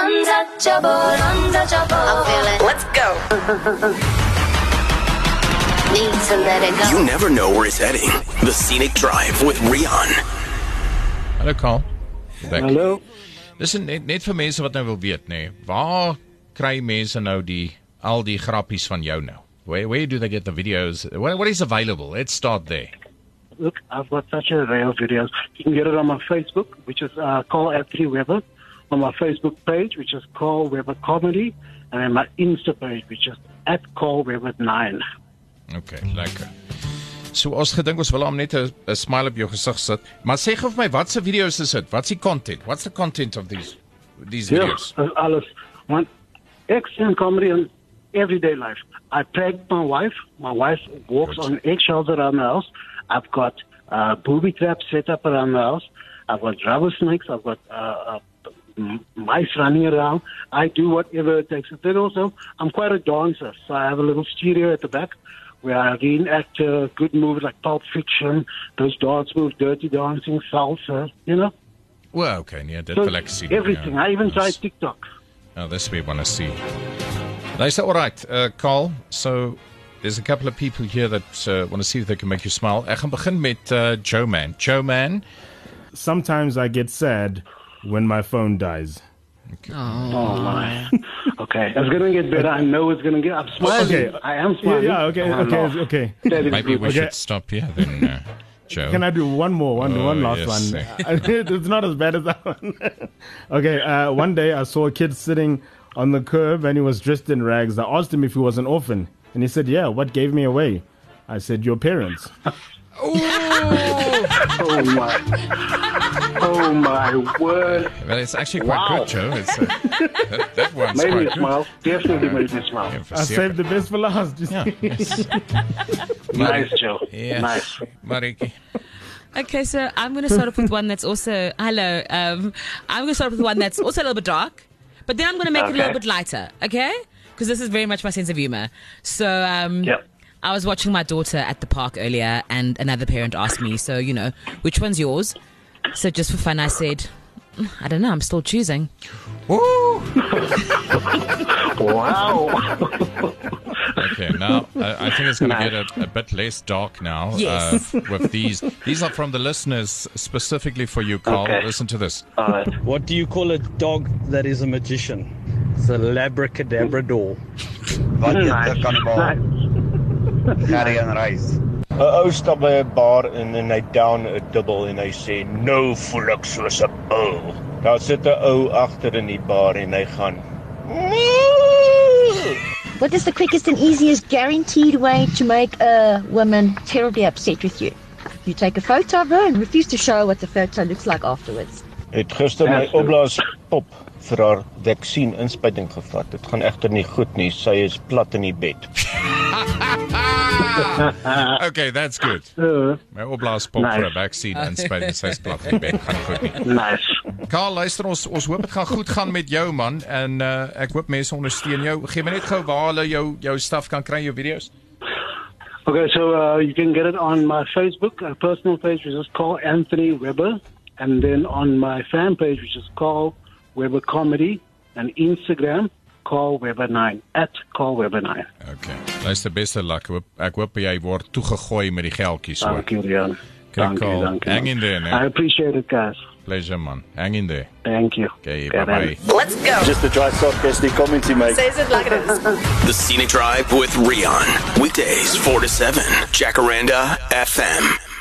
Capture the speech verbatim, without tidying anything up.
untouchable, untouchable. I feel it. Let's go. Need to let it go. You never know where it's heading. The Scenic Drive with Rian. Hallo Carl. Hallo. Listen, net, net vir mense wat nou wil weet, nee, waar kry mense nou die al die grappies van jou nou? Where where do they get the videos? What what is available? Let's start there. Look, I've got such an array of videos. You can get it on my Facebook, which is uh, Carl Anthony Weber, on my Facebook page, which is Carl Weber Comedy, and then my Insta page, which is at Carl Weber nine. Okay, lekker. So ons gedink ons wil hom net 'n smile op jou gesig sit. Maar sê gou vir my, wat se video's is dit? What's the content? What's the content of these these videos? Yeah, alles. One excellent comedy and everyday life. I pranked my wife. My wife walks Good. on eggshells around the house. I've got uh, booby traps set up around the house. I've got rubber snakes. I've got uh, uh, mice running around. I do whatever it takes. And then also, I'm quite a dancer, so I have a little studio at the back where I reenact uh, good movies like Pulp Fiction, those dance moves, Dirty Dancing, salsa, you know? Well, okay, yeah, that So will like see. everything. Yeah, I even tried nice. TikTok. Oh, this we want to see. They say, all right, uh, Carl, so there's a couple of people here that uh, want to see if they can make you smile. Ek gaan begin met uh, Joe Man. Joe Man. Sometimes I get sad when my phone dies. Okay. Oh, my. Okay, it's going to get better. I know it's going to get... I'm smiling. Okay. I am Yeah, smiling. yeah, okay, Oh, okay, no. okay. That is Maybe good. we Okay. should stop here then, uh, Joe. Can I do one more, one, Oh, one last yes. one? It's not as bad as that one. Okay, uh, one day I saw a kid sitting on the curb and he was dressed in rags. I asked him if he was an orphan. And he said, yeah, what gave me away? I said, your parents. Oh, my. Oh, my word. Well, it's actually quite Wow. good, Joe. It's, uh, that, that one's Made me quite good. smile. Definitely made me smile. Yeah, for I sure. saved the best for last. Yeah, yes. Nice, Joe. Yes. Nice. Mariki. Okay, so I'm going to start off with one that's also, hello, um, I'm going to start off with one that's also a little bit dark, but then I'm going to make it a little Okay. bit lighter, okay? Because this is very much my sense of humor. So, um, Yep. I was watching my daughter at the park earlier, and another parent asked me, so, you know, which one's yours? So just for fun, I said, "Mm, I don't know, I'm still choosing. Woo! Wow. Okay, now I, I think it's going to Nice. get a, a bit less dark now. Yes. Uh, with these, these are from the listeners specifically for you, Carl. Okay. Listen to this. All right. What do you call a dog that is a magician? It's a labracadabrador. Wat eet Nice. die kannibaal? Nice. Curry en rys. 'n Ou stap by 'n bar en en hy down 'n dubbel en hy sê nou voel ek soos 'n bull. Daar sit 'n ou agter in die bar en hy gaan What is the quickest and easiest guaranteed way to make a woman terribly upset with you? You take a photo of her and refuse to show her what the photo looks like afterwards. Het gister my opblaas pop vir haar vaksien inspuiting gevat. Dit gaan egter nie goed nie. Sy is plat in die bed. Okay, that's good. Uh, My opblaas pop Nice. vir 'n vaccine inspuiting sy plat in die bed. Gaan goed nie. nice. Carl, luister, ons ons hoop dit gaan goed gaan met jou man en uh, ek hoop mense ondersteun jou. Gee my net gou waar hulle jou jou stuff kan kry, jou video's. Okay, so uh, you can get it on my Facebook, uh, personal page, which is Carl Anthony Weber, and then on my fan page, which is Carl Weber Comedy, and Instagram, Carl Weber nine, at Carl Weber nine. Okay. Luister, beste luck. Ek hoop, ek hoop jy word toegegooi met die geldjies hoor. Thank you, Rian. Okay, Thank Carl. you, thank you. Hang in there, I né? appreciate it, guys. Pleasure, man. Hang in there. Thank you. Okay, Okay, bye-bye. Let's go. Just to try sarcastic commentary, mate. Says it like it is. The Scenic Drive with Rian. Weekdays, four to seven. Jacaranda F M.